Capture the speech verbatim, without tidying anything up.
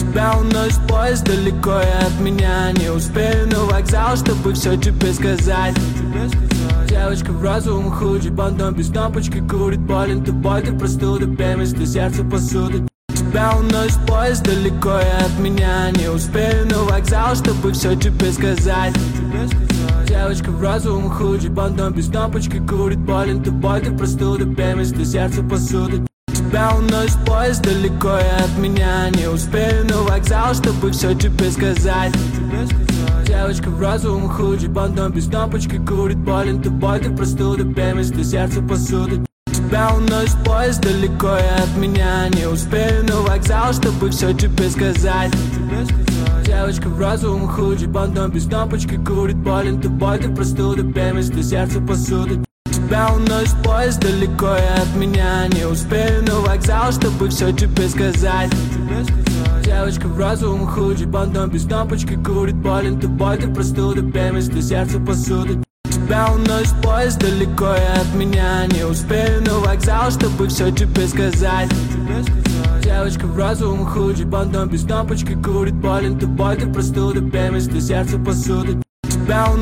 Тебя уносит поезд далеко и от меня. Не успею на вокзал, чтобы все тебе сказать. Девочка в розовом худи, бандом без кнопочки курит. Болен тобой, ты простуда, пей вместо сердца посуды. Тебя уносит поезд далеко и от меня. Не успею на вокзал, чтобы все тебе сказать. Девочка в розовом худи, бандом без кнопочки курит. Болен тобой, ты простуда, пей вместо сердца посуды. Тебя уносит поезд далеко и от меня. Не успею на вокзал, чтобы все тебе сказать. Девочка в розовом худи, бандом без кнопочки курит. Болен тобой, ты простуда, пей вместо сердца посуды. Тебя уносит поезд далеко и от меня. Не успею на вокзал, чтобы все тебе сказать. Девочка в розовом худи, бандом без кнопочки курит. Болен тобой, ты простуда, пей вместо сердца посуды. Тебя уносит поезд далеко и от меня. Не успею на вокзал, чтобы все тебе сказать. Девочка в розовом худи, бандом без кнопочки курит. Болен тобой, ты простуда, пей вместо сердца посуды. Тебя уносит поезд далеко и от меня. Не успею на вокзал, чтобы все тебе сказать. Девочка в розовом худи, бандом без кнопочки курит. Болен тобой, ты простуда, пей вместо сердца посуды. Тебя